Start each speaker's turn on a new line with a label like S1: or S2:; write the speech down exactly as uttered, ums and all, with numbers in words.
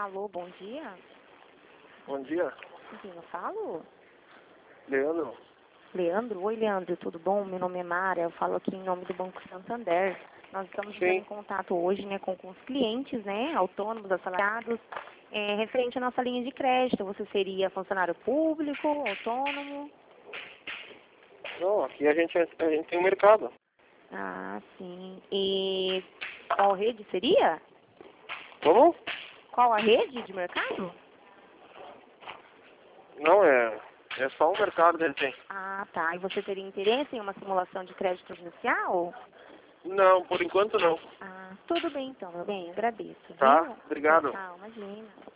S1: Alô, bom dia.
S2: Bom dia.
S1: Com quem eu falo?
S2: Leandro.
S1: Leandro? Oi, Leandro, tudo bom? Meu nome é Mara, eu falo aqui em nome do Banco Santander. Nós estamos entrando em
S2: Sim.
S1: contato hoje, né, com, com os clientes, né, autônomos, assalariados, é, referente à nossa linha de crédito. Você seria funcionário público, autônomo?
S2: Não, aqui a gente, a gente tem um mercado.
S1: Ah, sim. E qual rede seria?
S2: Como?
S1: Qual a rede de mercado?
S2: Não, é, é só um mercado que a gente tem.
S1: Ah, tá. E você teria interesse em uma simulação de crédito inicial?
S2: Não, por enquanto não.
S1: Ah, tudo bem então, meu bem, agradeço,
S2: Tá?
S1: viu? Tchau,
S2: Obrigado.
S1: tchau, imagina.